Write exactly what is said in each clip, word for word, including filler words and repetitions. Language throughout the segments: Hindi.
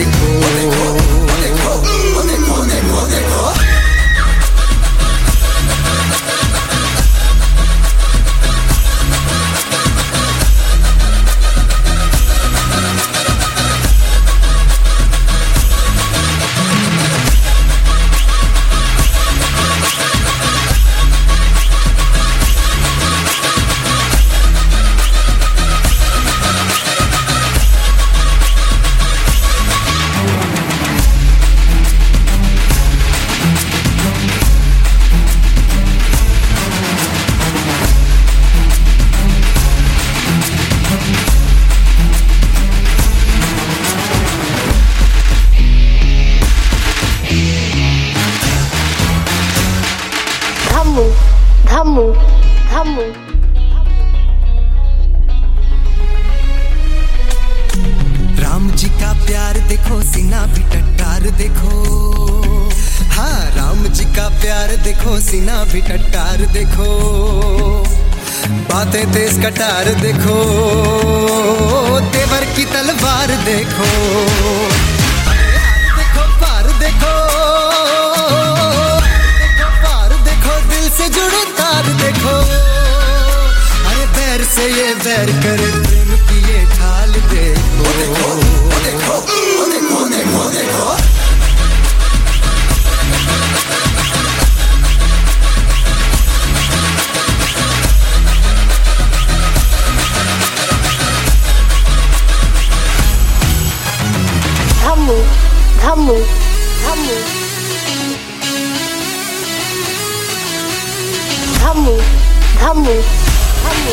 देखो। धम्मू धम्मू राम जी का प्यार देखो, सीना भी टट्टार देखो। हाँ, राम जी का प्यार देखो, सीना भी टट्टार देखो। बातें तेज कटार देखो, तेवर की तलवार देखो। देखो पार देखो, देखो पार देखो, दिल से जुड़े तार देखो। अरे बैर से ये बैर करे, प्रेम की ये ढाल देखो। देखो देखो देखो देखो देखो धम्मू धम्मू धम्मू धम्मू धम्मू धम्मू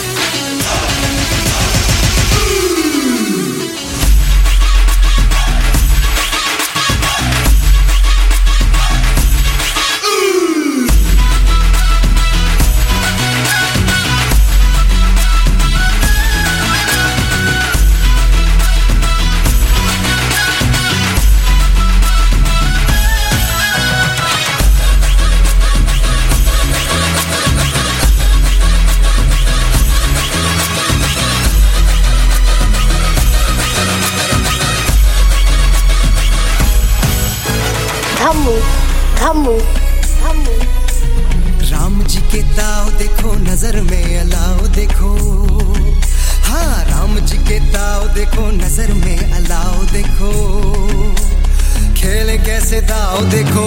धम्मू धम्मू धम्मू राम जी के ताव देखो, नजर में अलाव देखो। हाँ, राम जी के ताव देखो, नजर में अलाव देखो। खेले कैसे दाव देखो,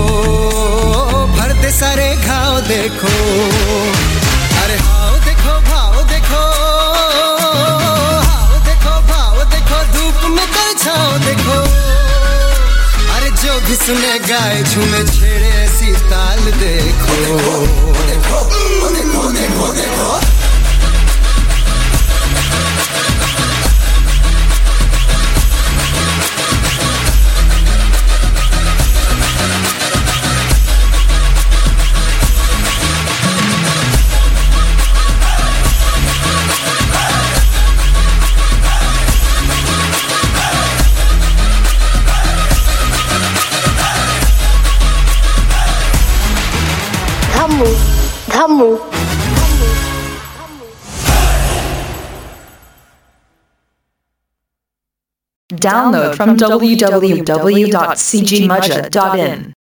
भरते सारे घाव देखो। अरे हाव देखो, भाव देखो, हाव देखो, भाव देखो, धूप में कल छाव देखो। जो भी सुने गाए झूमे छेड़े ऐसी ताल देखो। देखो देखो देखो देखो देखो Dhammu Dhammu Download from w w w dot c g mudja dot in.